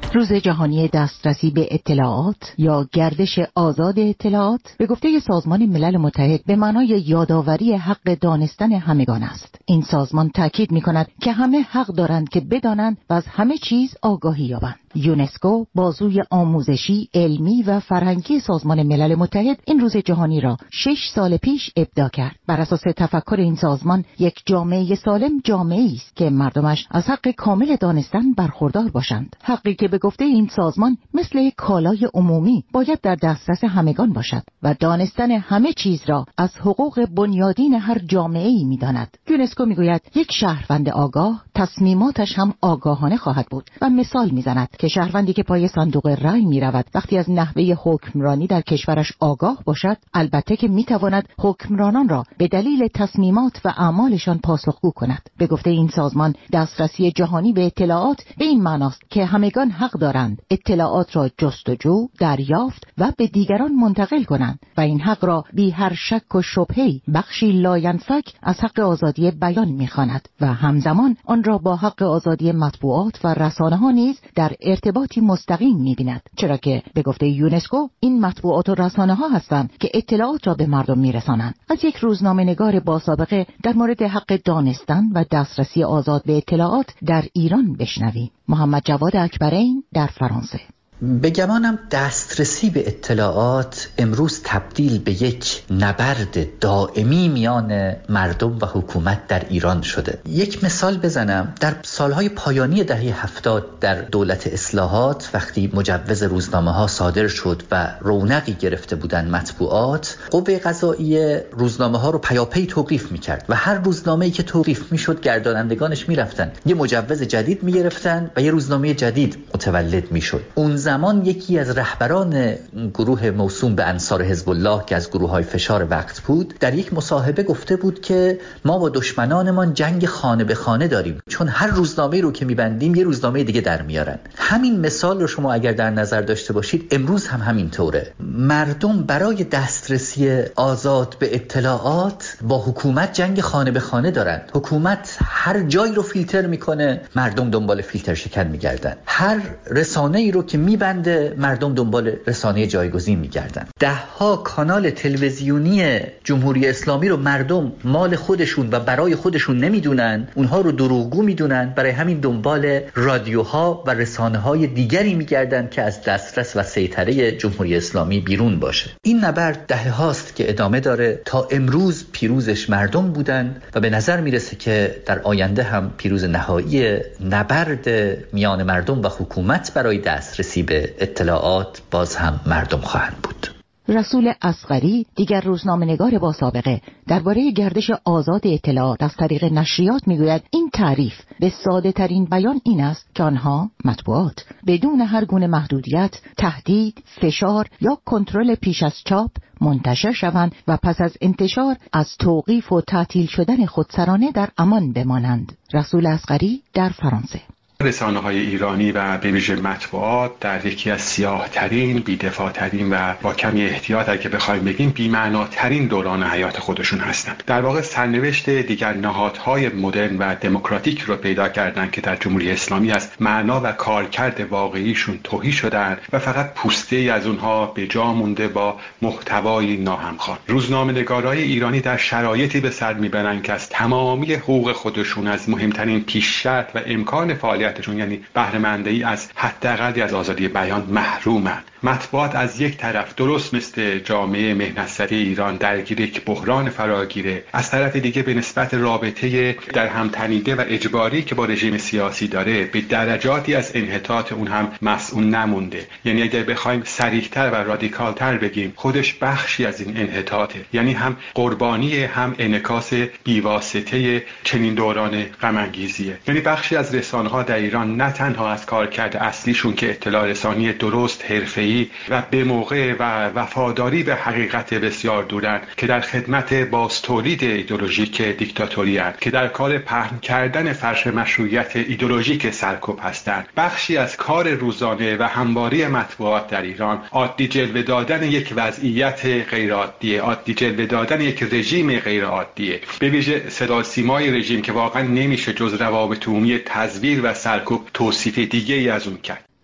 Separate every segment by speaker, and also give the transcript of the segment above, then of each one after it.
Speaker 1: روز جهانی دسترسی به اطلاعات یا گردش آزاد اطلاعات به گفته سازمان ملل متحد به معنای یادآوری حق دانستن همگان است. این سازمان تاکید می‌کند که همه حق دارند که بدانند و از همه چیز آگاهی یابند. یونسکو، بازوی آموزشی، علمی و فرهنگی سازمان ملل متحد، این روز جهانی را 6 سال پیش ابداع کرد. بر اساس تفکر این سازمان، یک جامعه سالم جامعه‌ای است که مردمش از حق کامل دانستن برخوردار باشند. حقی که به گفته این سازمان مثل کالای عمومی باید در دسترس همگان باشد و دانستن همه چیز را از حقوق بنیادین هر جامعه‌ای می‌داند. یونسکو می‌گوید یک شهروند آگاه تصمیماتش هم آگاهانه خواهد بود و مثال می‌زند که شهروندی که پای صندوق رای می‌رود وقتی از نحوه حکمرانی در کشورش آگاه باشد، البته که می‌تواند حکمرانان را به دلیل تصمیمات و اعمالشان پاسخگو کند. به گفته این سازمان، دسترسی جهانی به اطلاعات به این معناست که همگان حق دارند اطلاعات را جستجو، دریافت و به دیگران منتقل کنند و این حق را بی هر شک و شبهه‌ای بخشی لاینفک از حق آزادی بیان می‌خواند و همزمان آن را با حق آزادی مطبوعات و رسانه‌ها نیز در ارتباطی مستقیم می‌بیند، چرا که به گفته یونسکو این مطبوعات و رسانه‌ها هستند که اطلاعات را به مردم می‌رسانند. از یک روزنامه‌نگار با سابقه در مورد حق دانستن و دسترسی آزاد به اطلاعات در ایران بشنویم. محمد جواد اکبرین در فرانسه.
Speaker 2: به گمانم دسترسی به اطلاعات امروز تبدیل به یک نبرد دائمی میان مردم و حکومت در ایران شده. یک مثال بزنم. در سالهای پایانی دهه 70 در دولت اصلاحات وقتی مجوز روزنامه ها صادر شد و رونقی گرفته بودن مطبوعات، قوه قضاییه روزنامه ها رو پیاپی توقیف میکرد و هر روزنامه‌ای که توقیف میشد گردانندگانش میرفتن یه مجوز جدید میگرفتن و یه روزنامه جدید متولد میشد. اون زمان یکی از رهبران گروه موسوم به انصار حزب الله که از گروه‌های فشار وقت بود، در یک مصاحبه گفته بود که ما با دشمنانمان جنگ خانه به خانه داریم، چون هر روزنامه‌ای رو که می‌بندیم یه روزنامه دیگه در میارن. همین مثال رو شما اگر در نظر داشته باشید امروز هم همین طوره. مردم برای دسترسی آزاد به اطلاعات با حکومت جنگ خانه به خانه دارن. حکومت هر جایی رو فیلتر میکنه، مردم دنبال فیلتر شکن میگردن. هر رسانه‌ای رو که میبنده، مردم دنبال رسانه جایگزین میگردن. 10 کانال تلویزیونی جمهوری اسلامی رو مردم مال خودشون و برای خودشون نمیدونن، اونها رو دروغگو میدونن، برای همین دنبال رادیوها و رسانه‌های دیگری میگردن که از دسترس و سیطره جمهوری اسلامی بیرون باشه. این نبرد دهه‌هاست که ادامه داره. تا امروز پیروزش مردم بودن و به نظر میرسه که در آینده هم پیروز نهایی نبرد میان مردم و حکومت برای دسترسی به اطلاعات باز هم مردم خواهند بود.
Speaker 1: رسول اصغری، دیگر روزنامه‌نگار با سابقه، درباره گردش آزاد اطلاعات از طریق نشریات میگوید این تعریف به ساده ترین بیان این است که آنها مطبوعات بدون هر گونه محدودیت، تهدید، فشار یا کنترل پیش از چاپ منتشر شوند و پس از انتشار از توقیف و تعطیل شدن خودسرانه در امان بمانند. رسول اصغری در فرانسه.
Speaker 3: رسانه‌های ایرانی و به ویژه مطبوعات در یکی از سیاه‌ترین، بی‌دفاع‌ترین و با کمی احتیاط اگه بخوایم بگیم بی‌معناترین دوران حیات خودشون هستند. در واقع سرنوشت دیگر نهادهای مدرن و دموکراتیک رو پیدا کردن که در جمهوری اسلامی از معنا و کارکرد واقعیشون تهی شدن و فقط پوسته‌ای از اونها به جا مونده با محتوای ناهمخوان. روزنامه‌نگارای ایرانی در شرایطی به سر میبرن که از تمامی حقوق خودشون، از مهمترین پیش شرط و امکان فعالیت یعنی بهره‌مندی از حداقلی از آزادی بیان محرومند. مطبوعات از یک طرف درست مثل جامعه مهنت‌سری ایران درگیر یک بحران فراگیره، از طرف دیگه به نسبت رابطه در هم تنیده و اجباری که با رژیم سیاسی داره به درجاتی از انحطاط اون هم مسئول نمونده. یعنی اگر بخوایم صریح‌تر و رادیکال‌تر بگیم، خودش بخشی از این انحطاطه، یعنی هم قربانی هم انعکاس بیواسطه چنین دوران غم‌انگیزیه. یعنی بخشی از رسانه‌ها در ایران نه تنها از کارکرد اصلیشون که اطلاع رسانی درست، حرفه‌ای و به موقع و وفاداری به حقیقت بسیار دورن، که در خدمت بازتولید ایدئولوژیک دیکتاتوری هستند، که در کار پهن کردن فرش مشروعیت ایدئولوژیک سرکوب هستند. بخشی از کار روزانه و همواری مطبوعات در ایران عادی جلوه دادن یک وضعیت غیر عادیه، عادی جلوه دادن یک رژیم غیر عادیه، به ویژه صدا سیمای رژیم که واقعا نمیشه جز روابط عمومی تزویر و سرکوب توصیف دیگه ای از اون کرد.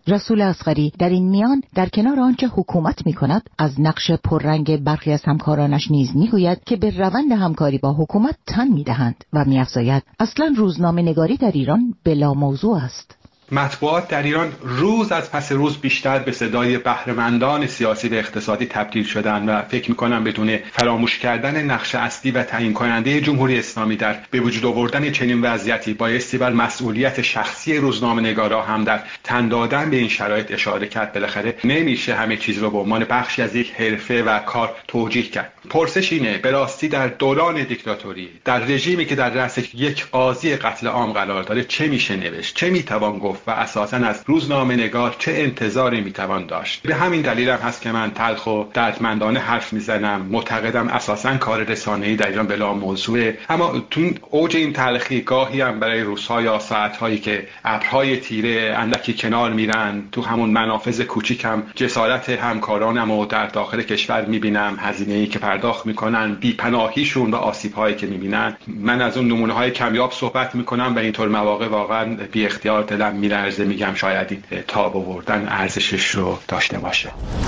Speaker 1: رسول اصغری در این میان در کنار آنچه حکومت می‌کند از نقش پررنگ برخی از همکارانش نیز می‌گوید که به روند همکاری با حکومت تن می‌دهند و می‌افزاید اصلاً روزنامه‌نگاری در ایران بلا موضوع است.
Speaker 3: مطبوعات در ایران روز از پس روز بیشتر به صدای بهره‌مندان سیاسی و اقتصادی تبدیل شدند و فکر می‌کنم بدون فراموش کردن نقش اصلی و تعیین کننده جمهوری اسلامی در به وجود آوردن چنین وضعیتی بایستی بر مسئولیت شخصی روزنامه‌نگارا هم در تن دادن به این شرایط اشاره کرد. بالاخره نمیشه همه چیز رو به عنوان بخشی از یک حرفه و کار توجیه کرد. پرسش اینه به راستی در دوران دیکتاتوری، در رژیمی که در رأس یک قاضی قتل عام قرار داره، چه میشه نوشت، چه میتوان گفت و اساساً از روزنامه‌نگار چه انتظاری میتوان داشت؟ به همین دلیل هم هست که من تلخ و دردمندانه حرف میزنم. معتقدم اساساً کار رسانه‌ای در ایران بلا موضوعه، اما تو اوج این تلخی گاهی هم برای روزها یا ساعت‌هایی که ابرهای تیره اندکی کنار میرن، تو همون منافذ کوچیک هم جسارت همکارانم و در داخل کشور میبینم، هزینه‌ای که پرداخت میکنن، بی‌پناهیشون و آسیب‌هایی که میبینن. من از اون نمونه‌های کمیاب صحبت میکنم و اینطور مواقع واقعاً بی اختیار دلم میلرزه، میگم شاید این تاب آوردن ارزشش رو داشته باشه.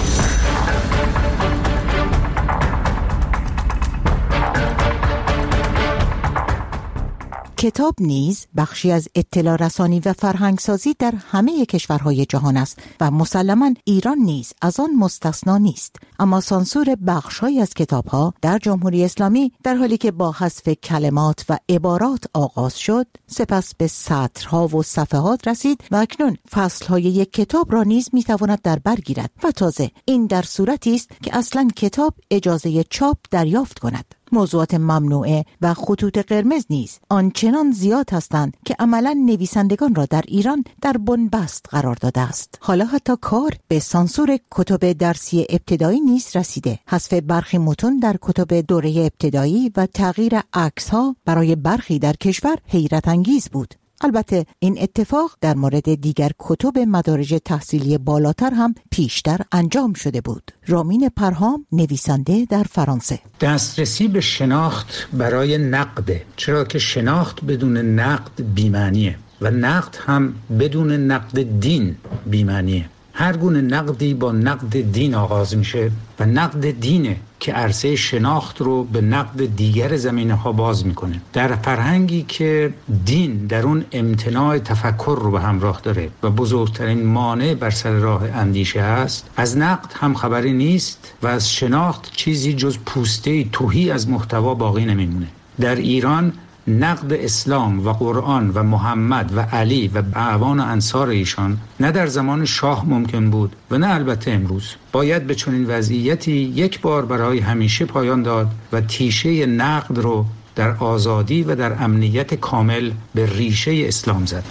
Speaker 1: کتاب نیز بخشی از اطلاع رسانی و فرهنگسازی در همه کشورهای جهان است و مسلماً ایران نیز از آن مستثنا نیست. اما سانسور بخش‌هایی از کتاب‌ها در جمهوری اسلامی در حالی که با حذف کلمات و عبارات آغاز شد، سپس به سطرها و صفحات رسید و اکنون فصل‌های یک کتاب را نیز می‌تواند در بر گیرد و تازه این در صورتی است که اصلاً کتاب اجازه چاپ دریافت کند. موضوعات ممنوعه و خطوط قرمز نیز آنچنان زیاد هستند که عملاً نویسندگان را در ایران در بنبست قرار داده است. حالا حتی کار به سانسور کتب درسی ابتدایی نیز رسیده. حذف برخی متون در کتب دوره ابتدایی و تغییر عکس‌ها برای برخی در کشور حیرت انگیز بود. البته این اتفاق در مورد دیگر کتب مدارج تحصیلی بالاتر هم پیشتر انجام شده بود. رامین پرهام، نویسنده در فرانسه:
Speaker 4: دسترسی به شناخت برای نقد، چرا که شناخت بدون نقد بی‌معنیه و نقد هم بدون نقد دین بی‌معنیه. هر گونه نقدی با نقد دین آغاز میشه و نقد دینه که عرصه شناخت رو به نقد دیگر زمینه‌ها باز میکنه. در فرهنگی که دین در اون امتناع تفکر رو به همراه داره و بزرگترین مانع بر سر راه اندیشه است، از نقد هم خبری نیست و از شناخت چیزی جز پوسته تهی از محتوا باقی نمیمونه. در ایران نقد اسلام و قرآن و محمد و علی و اعوان و انصار ایشان نه در زمان شاه ممکن بود و نه البته امروز. باید به چنین وضعیتی یک بار برای همیشه پایان داد و تیشه نقد رو در آزادی و در امنیت کامل به ریشه اسلام زد.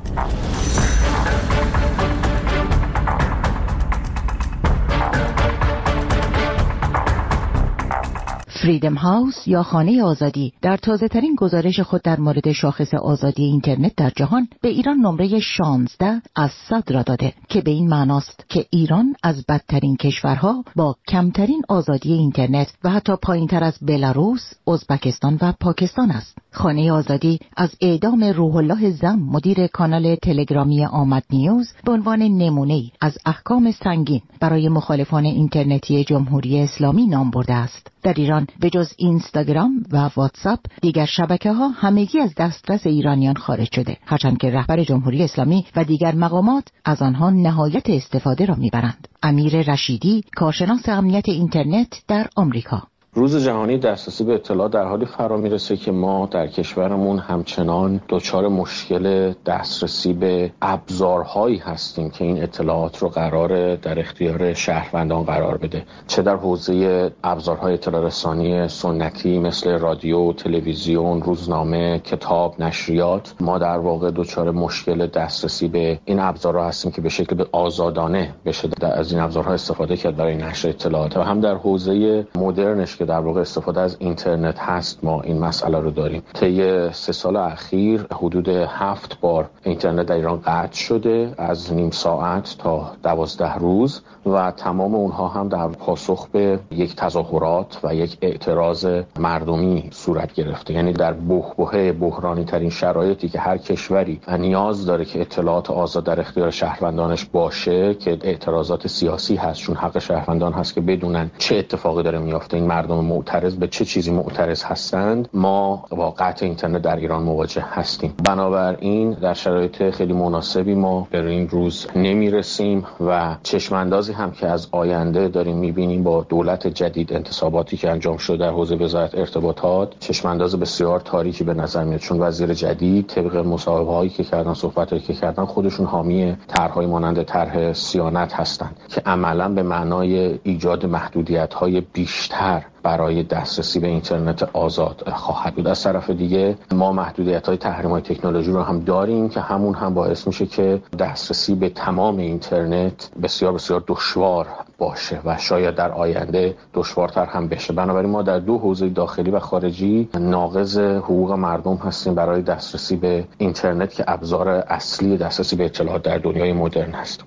Speaker 1: فریدم هاوس یا خانه آزادی در تازه‌ترین گزارش خود در مورد شاخص آزادی اینترنت در جهان به ایران نمره 16 از 100 را داده که به این معناست که ایران از بدترین کشورها با کمترین آزادی اینترنت و حتی پایینتر از بلاروس، ازبکستان و پاکستان است. خانه آزادی از اعدام روح الله زم مدیر کانال تلگرامی آمد نیوز به عنوان نمونه‌ای از احکام سنگین برای مخالفان اینترنتی جمهوری اسلامی نام برده است. در ایران به جز اینستاگرام و واتساپ دیگر شبکه‌ها همگی از دسترس ایرانیان خارج شده، هرچند که رهبر جمهوری اسلامی و دیگر مقامات از آنها نهایت استفاده را میبرند. امیر رشیدی، کارشناس امنیت اینترنت در آمریکا:
Speaker 5: روز جهانی دسترسی به اطلاعات در حالی فرا میرسه که ما در کشورمون همچنان دچار مشکل دسترسی به ابزارهایی هستیم که این اطلاعات رو قراره در اختیار شهروندان قرار بده، چه در حوزه ابزارهای اطلاع رسانی سنتی مثل رادیو، تلویزیون، روزنامه، کتاب، نشریات. ما در واقع دچار مشکل دسترسی به این ابزارها هستیم که به شکل آزادانه بشه از این ابزارها استفاده کرد برای نشر اطلاعات، و هم در حوزه مدرنش که در واقع استفاده از اینترنت هست ما این مسئله رو داریم. طی 3 سال اخیر حدود 7 بار اینترنت در ایران قطع شده از نیم ساعت تا 12 روز و تمام اونها هم در پاسخ به یک تظاهرات و یک اعتراض مردمی صورت گرفته. یعنی در بحبوحه بحرانی ترین شرایطی که هر کشوری نیاز داره که اطلاعات آزاد در اختیار شهروندانش باشه که اعتراضات سیاسی هست، چون حق شهروندان هست که بدونن چه اتفاقی داره میفته، این مردم معترض به چه چیزی معترض هستند، ما با قطع اینترنت در ایران مواجه هستیم. بنابراین در شرایط خیلی مناسبی ما به این روز نمیرسیم و چشماندازی هم که از آینده داریم میبینیم با دولت جدید، انتصاباتی که انجام شده در حوزه وزارت ارتباطات، چشمانداز بسیار تاریکی به نظر میاد، چون وزیر جدید طبق مصاحبه‌هایی که کردن، صحبتایی که کردن، خودشون حامی طرح‌های مانند طرح صیانت هستند که عملاً به معنای ایجاد محدودیت‌های بیشتر برای دسترسی به اینترنت آزاد خواهد بود. از طرف دیگه ما محدودیت‌های تحریم‌های تکنولوژی رو هم داریم که همون هم باعث میشه که دسترسی به تمام اینترنت بسیار بسیار دشوار باشه و شاید در آینده دشوارتر هم بشه. بنابراین ما در 2 حوزه داخلی و خارجی ناقض حقوق مردم هستیم برای دسترسی به اینترنت که ابزار اصلی دسترسی به اطلاعات در دنیای مدرن است.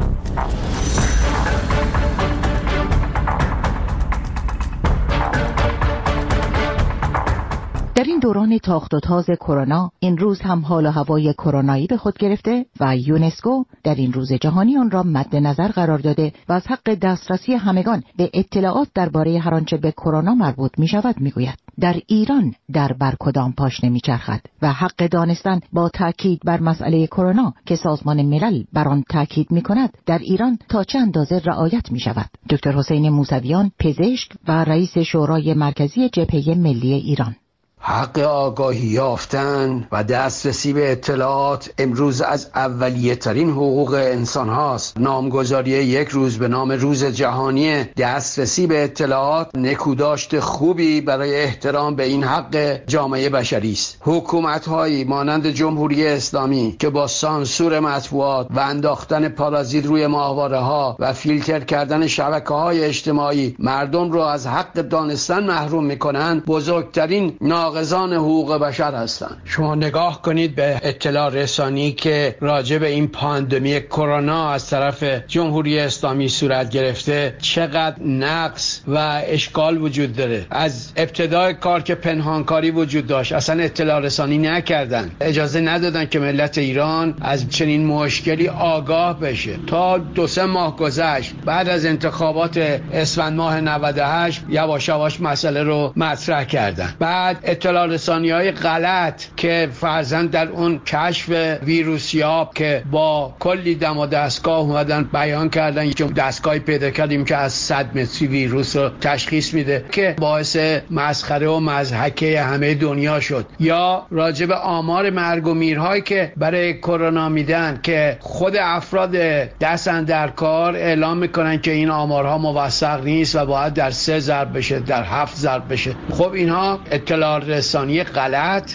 Speaker 1: در این دوران تاخت و تاز کرونا، این روز هم حال و هوای کرونایی به خود گرفته و یونسکو در این روز جهانی آن را مد نظر قرار داده و از حق دسترسی همگان به اطلاعات درباره هر آنچه به کرونا مربوط می شود می گوید. در ایران در بر کدام پاشنه می چرخد و حق دانستن با تاکید بر مسئله کرونا که سازمان ملل بر آن تاکید می کند در ایران تا چه اندازه رعایت می شود. دکتر حسین موسویان، پزشک و رئیس شورای مرکزی جبهه ملی ایران:
Speaker 6: حق آگاهی یافتن و دسترسی به اطلاعات امروز از اولیه ترین حقوق انسان هاست. نامگذاری یک روز به نام روز جهانی دسترسی به اطلاعات نکوداشت خوبی برای احترام به این حق جامعه بشری است. حکومت هایی مانند جمهوری اسلامی که با سانسور مطبوعات و انداختن پارازیت روی ماهواره ها و فیلتر کردن شبکه های اجتماعی مردم رو از حق دانستن محروم میکنند، بزرگترین ناقضان حقوق بشر هستند. شما نگاه کنید به اطلاع رسانی که راجع به این پاندمی کرونا از طرف جمهوری اسلامی صورت گرفته، چقدر نقص و اشکال وجود داره. از ابتدای کار که پنهانکاری وجود داشت، اصلا اطلاع رسانی نکردن، اجازه ندادن که ملت ایران از چنین مشکلی آگاه بشه. تا 2-3 ماه گذشت بعد از انتخابات اسفند ماه 98 یواش یواش مسئله رو مطرح کردن. بعد اطلاع رسانی‌های غلط که فرضاً در اون کشف ویروسیاب که با کلی دم و دستگاه اومدن بیان کردن که دستگاهی پیدا کردیم که از 100 متری ویروس رو تشخیص میده که باعث مسخره و مضحکه همه دنیا شد. یا راجع به آمار مرگ و میرهایی که برای کرونا میدن که خود افراد دستن در کار اعلام میکنن که این آمارها موثق نیست و باید در 3 ضرب بشه، در 7 ضرب بشه. خب اینها اطلاع رسانی غلط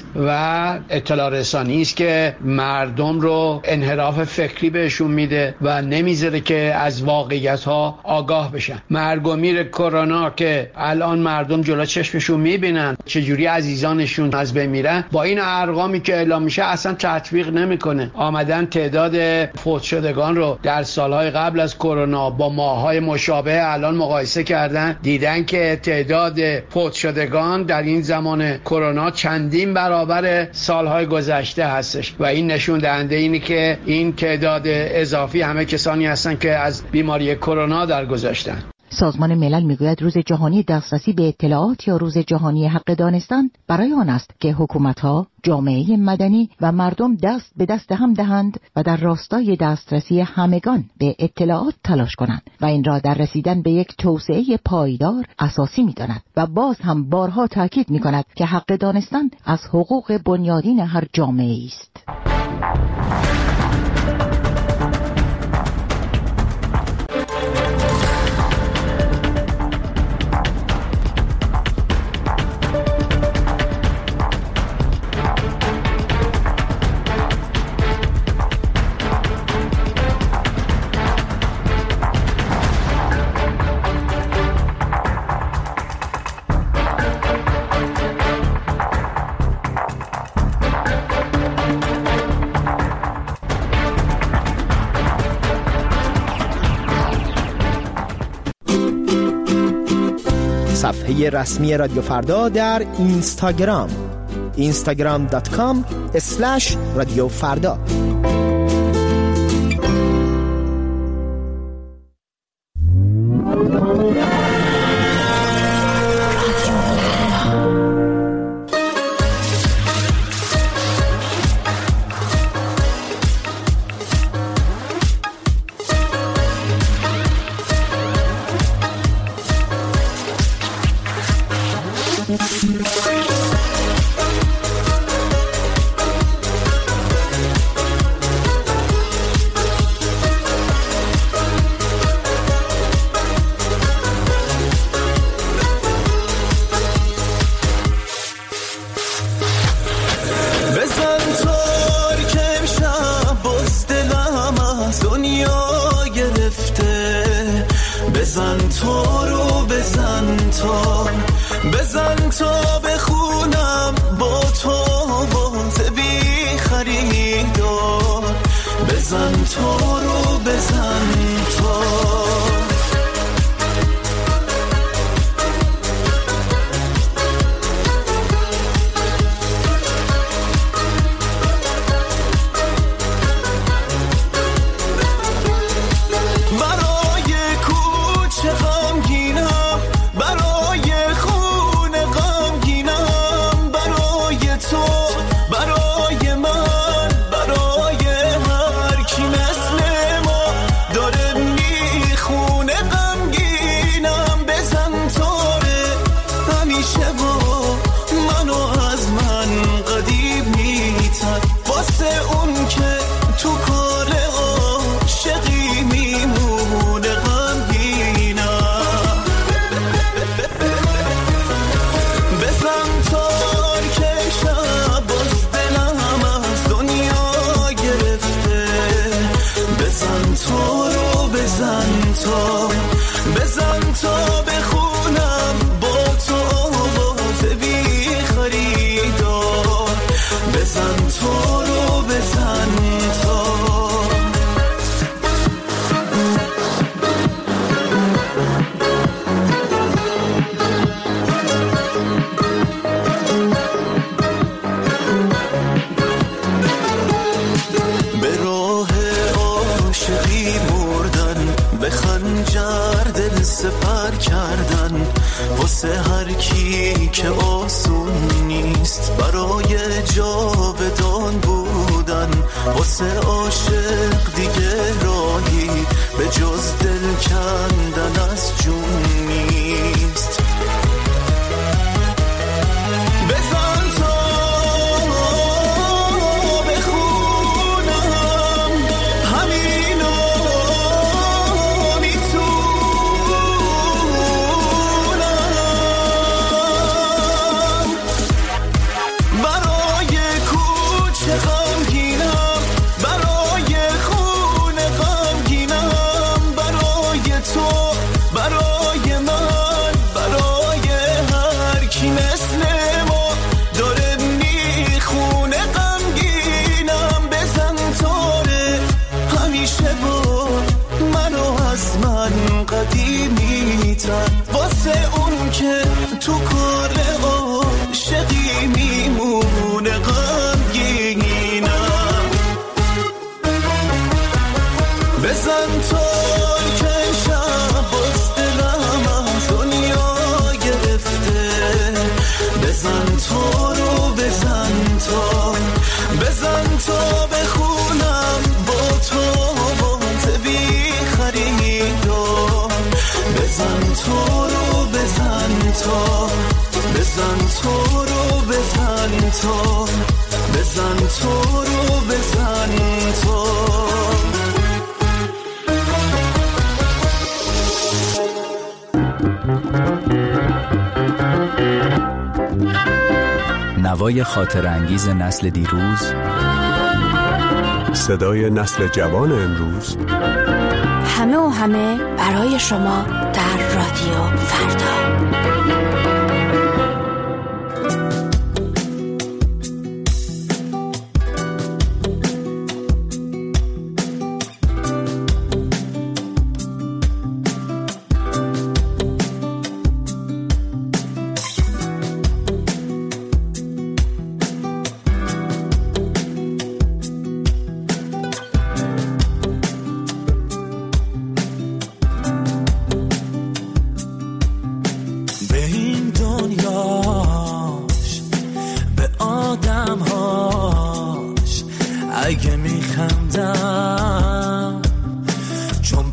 Speaker 6: و اطلاع رسانی است که مردم رو انحراف فکری بهشون میده و نمیذاره که از واقعیت ها آگاه بشن. مرگ و میر کرونا که الان مردم جلو چشمشون میبینن چجوری عزیزانشون از بین میرن، با این ارقامی که اعلام میشه اصلا تطبیق نمیکنه. آمدن تعداد فوت شدگان رو در سالهای قبل از کرونا با ماههای مشابه الان مقایسه کردن، دیدن که تعداد فوت شدگان در این زمان کرونا چندین برابر سالهای گذشته هستش و این نشون دهنده اینه که این تعداد اضافی همه کسانی هستن که از بیماری کرونا درگذشتن.
Speaker 1: سازمان ملل میگوید روز جهانی دسترسی به اطلاعات یا روز جهانی حق دانستن برای آن است که حکومت‌ها، جامعه مدنی و مردم دست به دست هم دهند و در راستای دسترسی همگان به اطلاعات تلاش کنند و این را در رسیدن به یک توسعه پایدار اساسی می‌داند و باز هم بارها تاکید می‌کند که حق دانستن از حقوق بنیادین هر جامعه است.
Speaker 7: صفحه رسمی رادیو فردا در اینستاگرام instagram.com/رادیو فردا.
Speaker 8: بزن تا بخونم با تو واسه بی خریدار، بزن تا رو بزن تا سپر کردن واسه هر کی که آسون نیست، برای جاودان بودن واسه عاشق دیگه راهی به جز دل کندن از جون نیست. بزن تا بخونم همینو واسه اون که تو کار عاشقی میمونه غمگینم. بزن تا که شب باز دلم از دنیا گرفته، بزن تا رو بزن تا بخونم با تو واسه بی خریدار، بزن تو رو بزن تا بزن تو رو بزن تا بزن تو رو بزن تا.
Speaker 9: نوای خاطرانگیز نسل دیروز،
Speaker 10: صدای نسل جوان امروز،
Speaker 11: همه برای شما در رادیو فردا.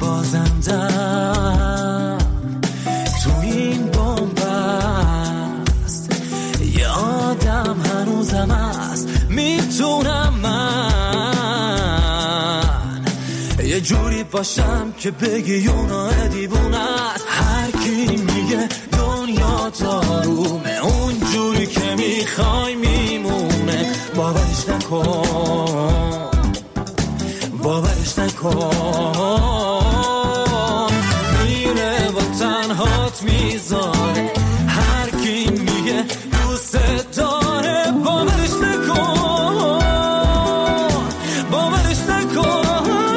Speaker 8: بازندم تو این بنبست، یه آدم هنوزم هست. میتونم من یه جوری باشم که بگی اونا دیوونه است. هر کی میگه دنیا دارومه، اون جوری که میخوای میمونه. باورش نکن، باورش نکن، میره و تنهات میذاره. هر کی میگه دوست داره، باورش نکن، باورش نکن.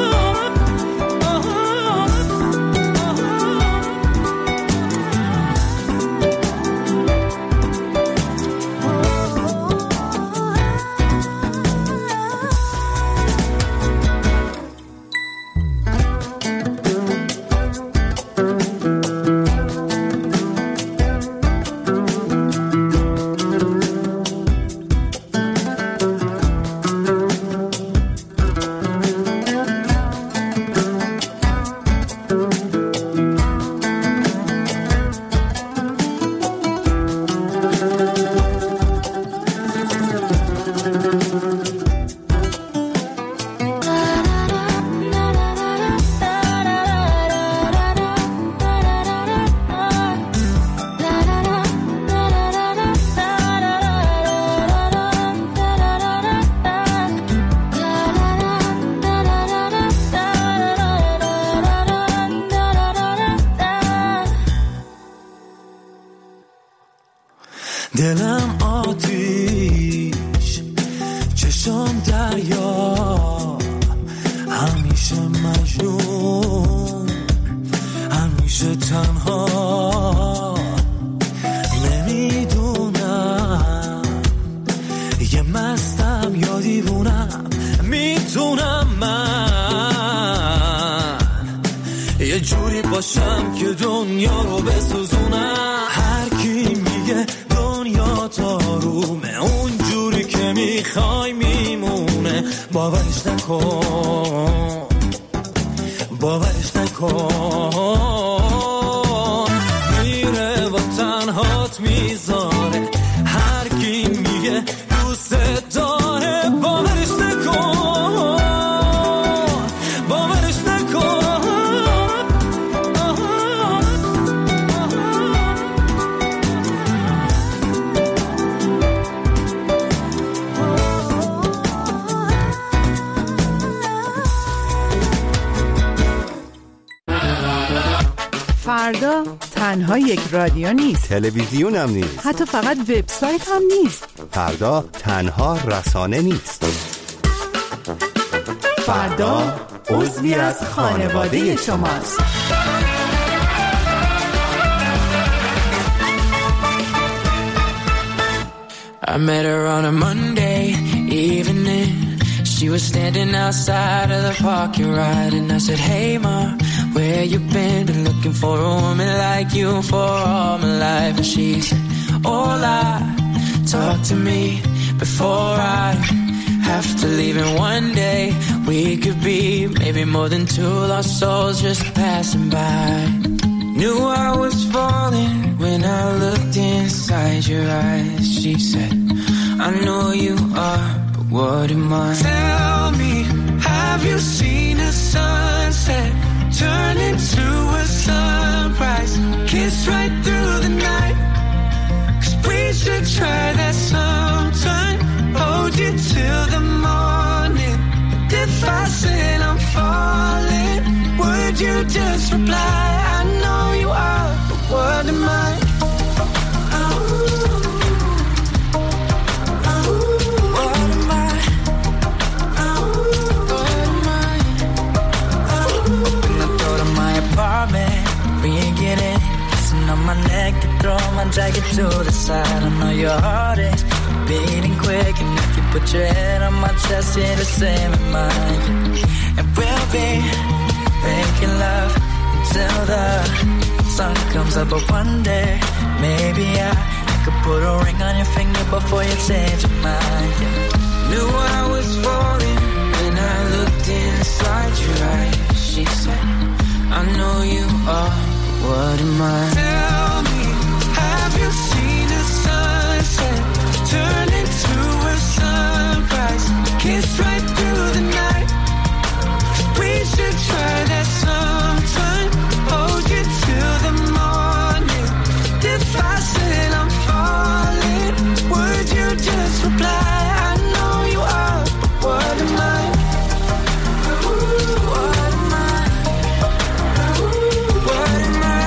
Speaker 8: دلم آتیش، چشم دریا، همیشه مجنون، همیشه تنها. نمیدونم یه مستم یا دیوونم، میتونم من یه جوری باشم که دنیا رو بسوزونم. هر کی میگه دنیا دارومه، اون جوری که میخوای میمونه. باورش نکن، باورش نکن، میره و تنهات میذاره. هر کی میگه دوست داره، باورش نکن، باورش نکن.
Speaker 12: فردا تنها یک رادیو نیست،
Speaker 13: تلویزیون هم نیست،
Speaker 12: حتی فقط وبسایت هم نیست.
Speaker 13: فردا تنها رسانه نیست.
Speaker 12: فردا عضوی از خانواده شماست.
Speaker 14: I met her on a Monday evening. She was standing outside of the parking lot, and I said, hey ma, where you been? Been looking for a woman like you for all my life. And she said, hola, talk to me before I have to leave. And one day we could be maybe more than two lost souls just passing by. Knew I was falling when I looked inside your eyes. She said, I know you are, but what am I? Tell me, have you seen a sunset turn into a sunrise? Kiss right through the night. 'Cause we should try that sometime. Hold you till the morning. But if I said I'm falling, would you just reply? I know you are, but what am I? On my neck, you throw my jacket to the side. I know your heart is beating quick, and if you put your head on my chest, you're the same as mine. And we'll be making love until the sun comes up. But one day, maybe I could put a ring on your finger before you change your mind. Knew I was falling when I looked inside your eyes. She said, are, but what am I? Tell me, have you seen a sunset turn into a sunrise? Kiss right through the night. We should try that sometime. Hold you till the morning. If I said I'm falling, would you just reply? I know you are, but what am I? What am I? What am I?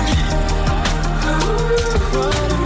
Speaker 14: What am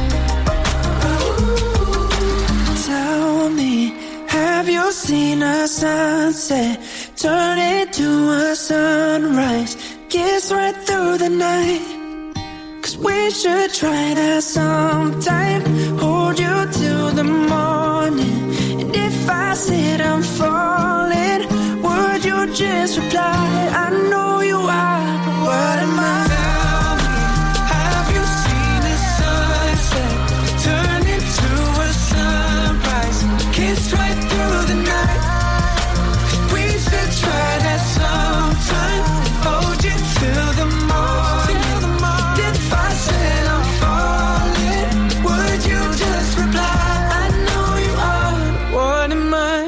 Speaker 14: I? Tell me, have you seen a sunset turn into a sunrise? Kiss right through the night. Cause we should try that sometime. Hold you till the morning. And if I said I'm falling, would you just reply? I know you are, but what am I? Tell me, have you seen a sunset turn into a sunrise? Kiss right through the night. We should try that sometime. Hold you till the morning. If I said I'm falling, would you just reply? I know you are, what am I?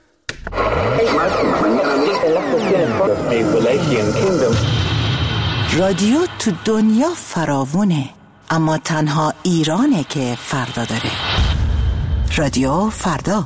Speaker 1: رادیو تو دنیا فراوونه، اما تنها ایرانه که فردا داره. رادیو فردا.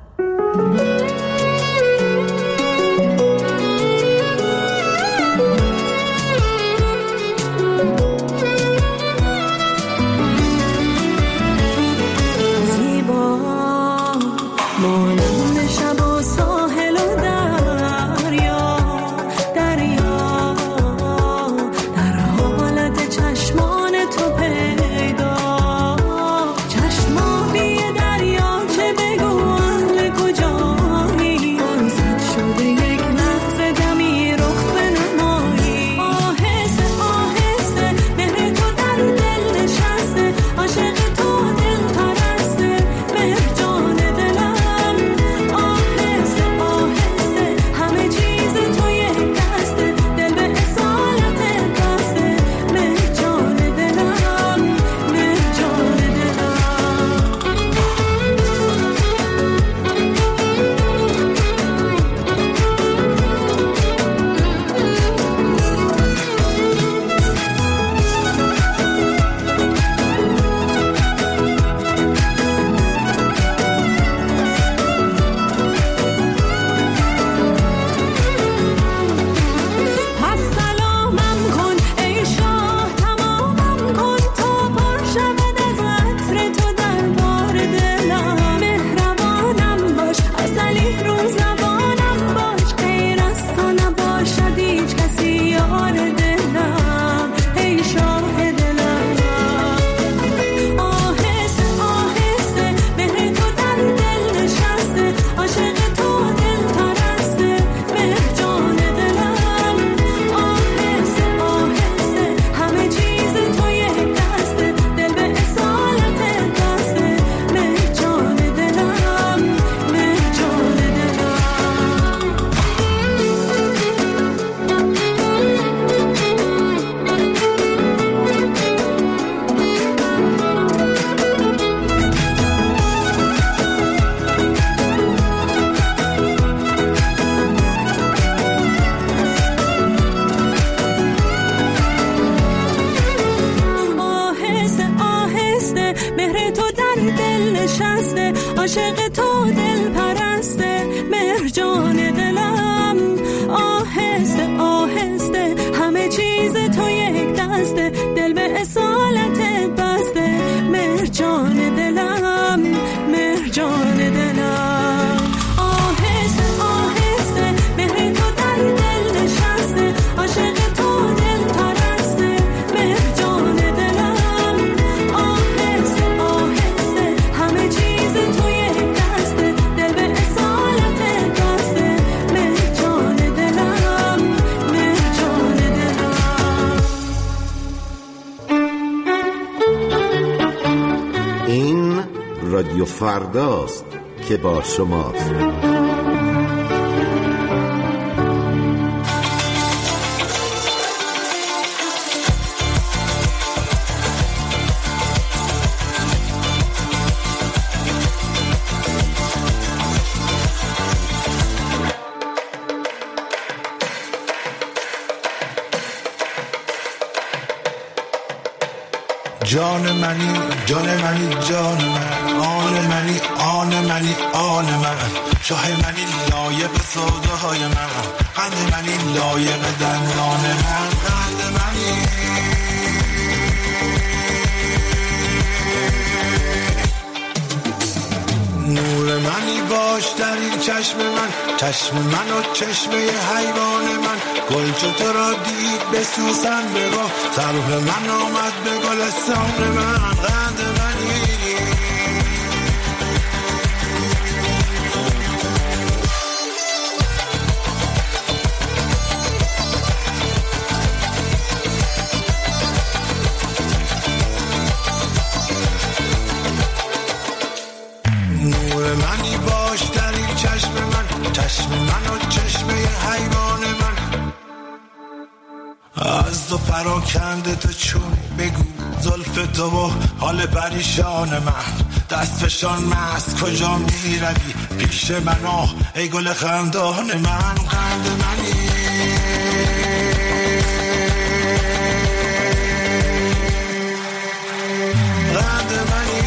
Speaker 15: عاشق تو دل پرسته مرجان دلم، آهسته آهسته همه چیز تو یک دسته، دل به اصالت بسته مرجان دلم، مرجان دلم، آهسته آهسته مهر تو در دل نشسته، عاشق تو دل پرسته مرجان دلم، آهسته آهسته همه چیز تو یک دسته، دل به اصالت بسته مرجان دلم، مرجان دلم.
Speaker 13: این رادیو فرداست که با شماست.
Speaker 16: جان منی جان منی جان من، آن منی آن منی آن من، شاه منی لایق سودای من، قند منی لایق دندان من، قند منی نور منی باش در این چشم من، چشم من و چشمه حیوان من، گل چو تو را دید به سوسن بگاه، سرو من آمد به گلستان من، قند منی منی باش در این چشم من، چشم من و چشمه حیوان من، از تو پراکنده تو چون بگو زلف تو و حال پریشان من، دست فشان مست کجا می روی پیش من آه ای گل خندان من، قند منی قند منی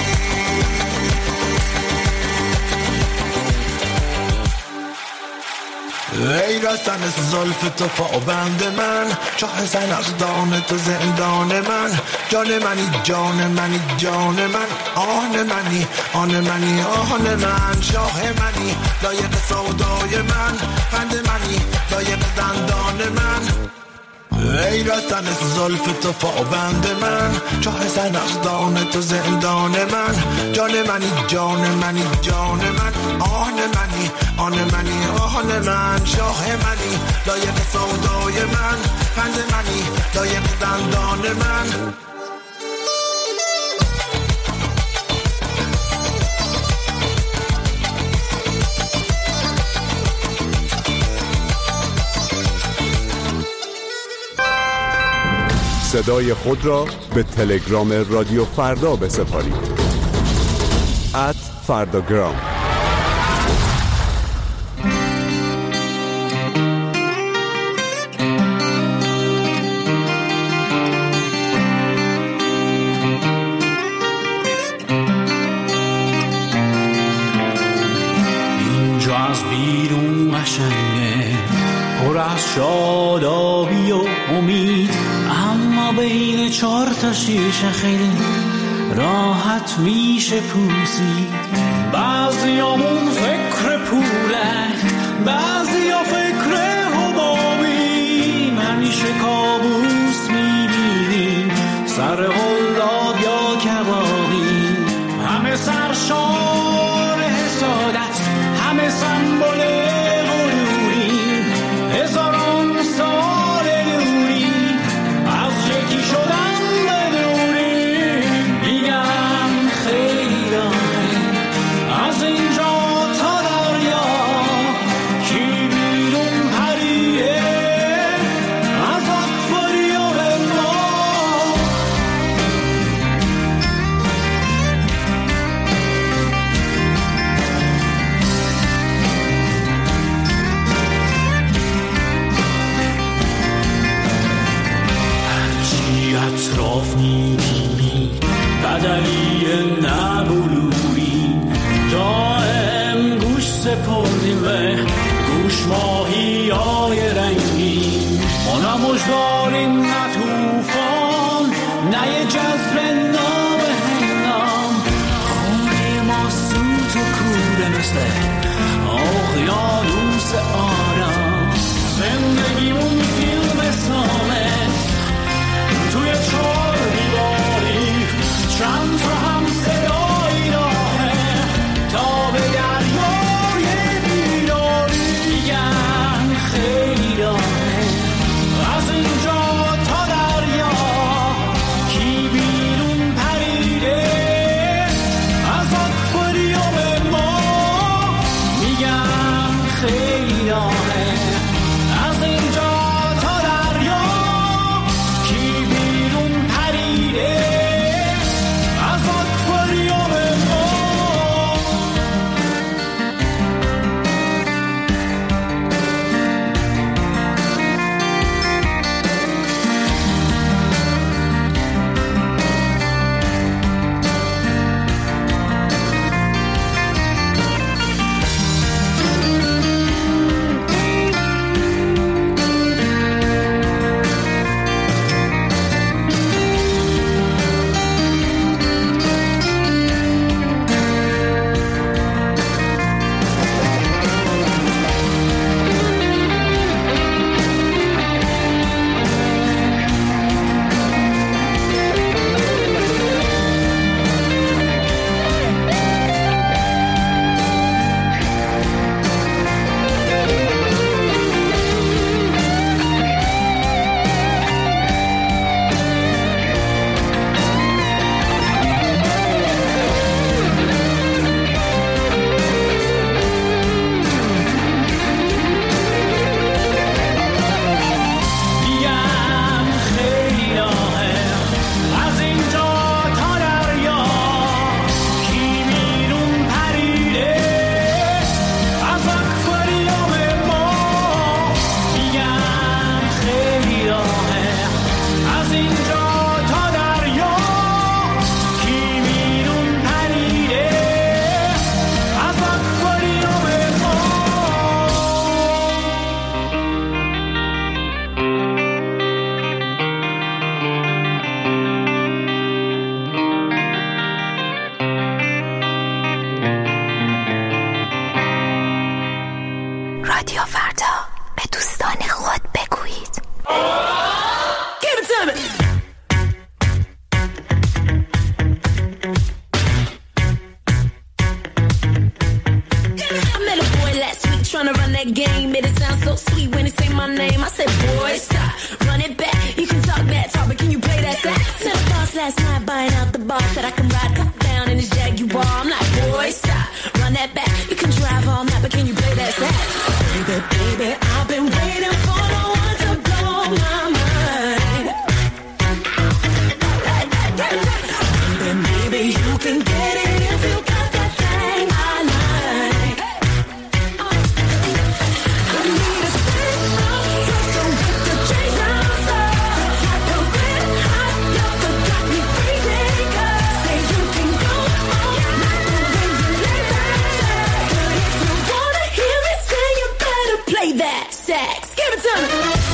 Speaker 16: ای رسن زلف تو پابند من، چاه زنخدان تو زندان من، جان منی جان منی جان من، آن منی آن منی آن من، شاه منی لایق سودای من، قند منی لایق دندان من، ای رسن زلف تو پابند من، چاه زنخدان تو زندان من، جان منی جان منی جان من، آن منی آن منی آن من، شاه منی لایق سودای من، قند منی لایق دندان من.
Speaker 10: صدای خود را به تلگرام رادیو فردا بسپارید. @فرداگرام.
Speaker 17: اینجا از بیرون قشنگه، پر از شادابی و امید، اما بین 4 تا شیشه خیلی راحت میشه پوسید. بعضیامون فکر پوله، بعضیا فکر حبابیم، همیشه کابوس میبینیم سر قلاب یا کبابیم، همه سرشار حسادت، همه سمبل غروریم، هزاران سال دوری از یکی شدن بدونیم، میگم خیلی راهه از اینجا تا دریا، کی بیرون پریه از اکواریوم ما. هرچی اطراف میبینی بدلیه نبلوری، دائم گوش سپردیم به گوش ماهی های رنگی، ما نمجداریم نه توفان نه یه جذب نابهنام، خونه ما سوت و کوره مثل اقیانوس آرام، زندگیمون فیلم سامت توی 4 دیواری، چند تا هم صدایی راهه تا به دریای بیداری، میگن خیلی راهه از اینجا تا
Speaker 15: like I'm right top down in his Jaguar. I'm like, boy, stop, run that back. You can drive all night, but can you play that sax? Baby, baby, I've been waiting for the one to blow my mind. Baby, maybe you can get it if you got that thing I like. I need a special custom with the chains outside. Like a red hot lover got me freezing. Say you can go all night when you lay back. But if you wanna hear me sing, you better play that sax. Give it to me.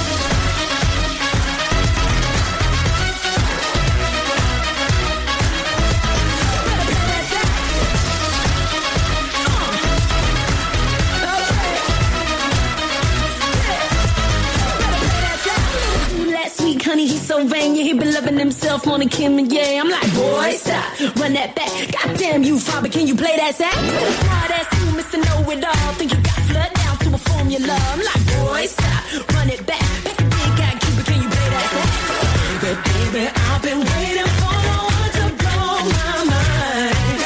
Speaker 15: Honey, he's so vain, yeah, he been loving himself on a Kim and yeah. I'm like, boy, stop, run that back. Goddamn you, father, can you play that sax? Hard ass you, Mr. Know-It-All. Think you got flood down to a formula. I'm like, boy, stop, run it back. Back a big guy, Cuba, can you play that sax? Baby, baby, I've been waiting for the one to blow my mind.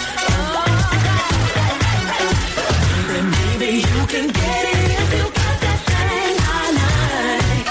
Speaker 15: Baby, maybe you can get it if you got that thing I like.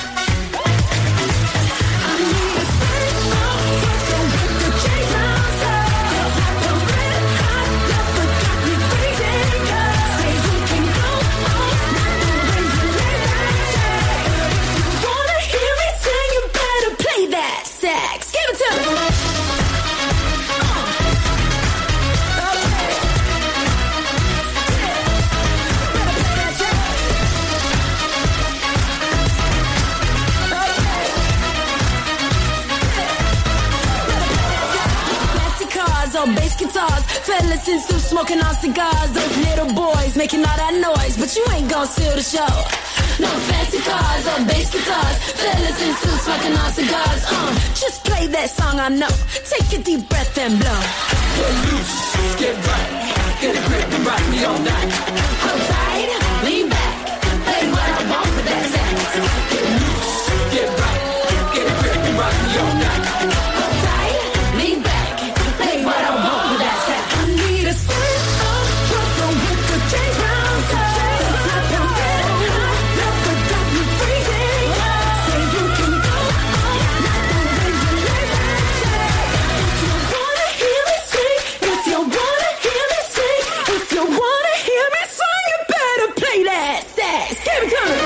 Speaker 15: Bass guitars, fellas in suits smoking on cigars. Those little boys making all that noise, but you ain't gon' steal the show. No fancy cars or bass guitars, fellas in suits smoking on cigars. Just play that song I know. Take a deep breath and blow. Get loose, get right, get a grip and rock me all night. Hold tight, lean back, play what I want with that sax. Get loose, get right, get a grip and rock me all night. Hold tight, lean back. What I want with that sax. I need a special rhythm with the chains round tight. Like a red hot lover got me freezing. Say you can go all night when you lay back. If you wanna hear me sing, if you wanna hear me sing, if you wanna hear me sing, you better play that sax. Give it to me.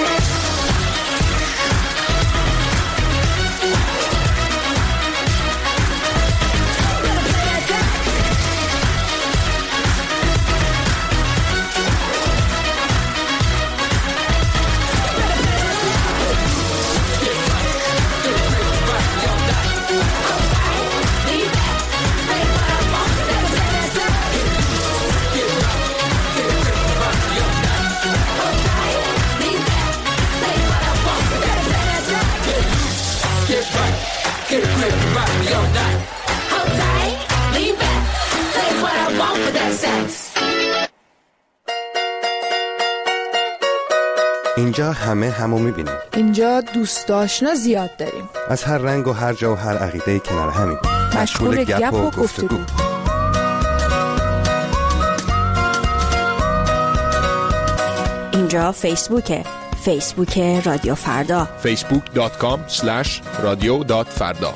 Speaker 18: اینجا همه همو میبینیم.
Speaker 19: اینجا دوست آشنا زیاد داریم.
Speaker 18: از هر رنگ و هر جا و هر عقیده کنار همیم.
Speaker 19: مشغول گپ و گفتگو.
Speaker 11: اینجا فیسبوکه. فیسبوک رادیو فردا.
Speaker 20: facebook.com/radio.farda.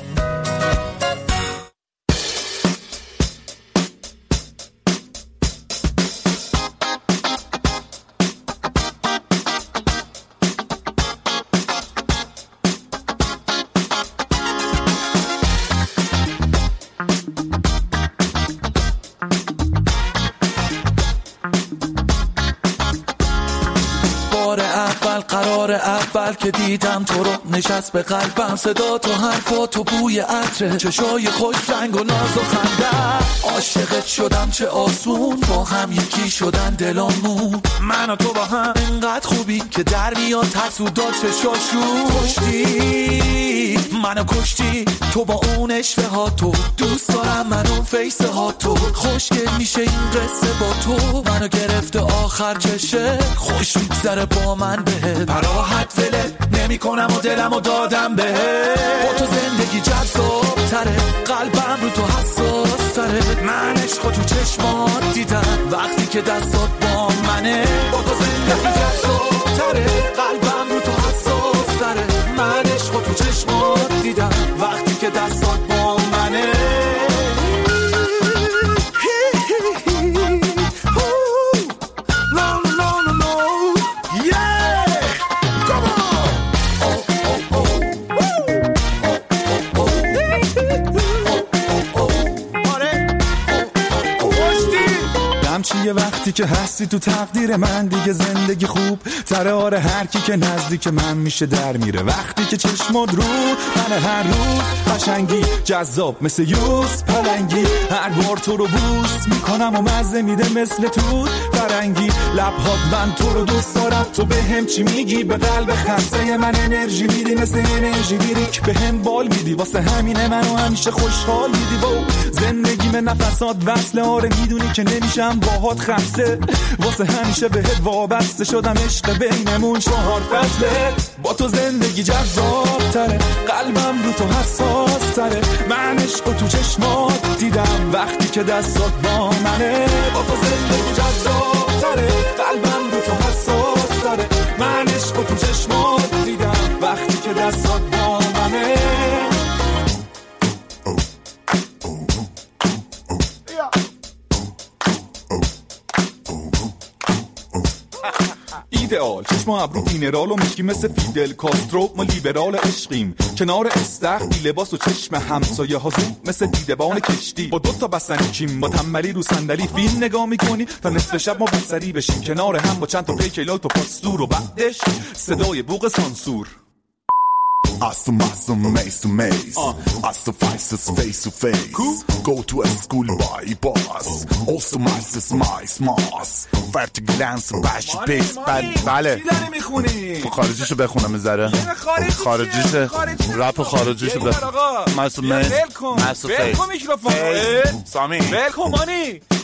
Speaker 21: اول که دیدم تو رو نشست به قلبم صدا تو حرفات و بوی عطر چشای خوش رنگ و ناز و خنده عاشقت شدم چه آسون با هم یکی شدن دلامون من و تو با هم انقدر خوبی که در میاد حسودا چشاشون کشتی منو کشتی تو با اون اشوه ها تو دوست دارم منو فیسه ها تو خوشگل میشه این قصه با تو منو گرفته آخر چشه خوش میگذره با من بهت براحت ولت نمی کنم و دلم و دادم بهت با تو زندگی جذاب تره قلبم رو تو حساب عشقو تو چشمات دیدم وقتی که دستات با منه. با تو زندگی جذاب‌تره، قلبم رو تو حساس تره. من عشقو تو چشمات دیدم وقتی که دستات با منه. چیه وقتی که هستی تو تقدیر من، دیگه زندگی خوب تره. آره هر کی که نزدیک من میشه در میره وقتی که چشمات رو من. هر روز قشنگی جذاب مثل یوز پلنگی، هر بار تو رو بوس میکنم و مزه میده مثل توت فرنگی. لبهات من تو رو دوست دارم، تو به هم چی میگی؟ به قلب خسته من انرژی میدی مثل انرژی دیریک به هم بال میدی. واسه همینه منو همیشه خوشحال میدی. با زندگی من نفسات وصله، آره میدونی که نمیشم باهات خسته. واسه همیشه بهت وابسته شدم، عشق بینمون 4 فصله. با تو زندگی جذاب تره، قلبم رو تو حساس تره. من عشق تو چشمات دیدم وقتی که دستات با منه. با تو زندگی جذاب تره، قلبم رو تو حساس تره. من عشق تو چشمات دیدم وقتی که دستات با منه. ایدئال چشم ابرو مینرال و مشکی مثل فیدل کاسترو. ما لیبرال عشقیم کنار استخ بی لباس و چشم همسایه ها زوم مثل دیدبان کشتی. با 2 تا بستنی کیم با تنبلی رو صندلی فیلم نگاه میکنی تا نصف شب ما بستری بشیم کنار هم با چند تا پیکیلات و پاستور و بعدش صدای بوق سانسور.
Speaker 20: Awesome, maze to maze. Awesome faces face to face. Go to a school by boss. Awesome is my smas. Vertic glance bash base. بله.
Speaker 21: چی داری میخونی؟
Speaker 20: خارجیشو بخونم یه ذره. خارجیشه. رپ خارجیشو بخونم. Awesome maze.
Speaker 21: ول کن میکروفون.
Speaker 20: سامی.
Speaker 21: ول کن مانی.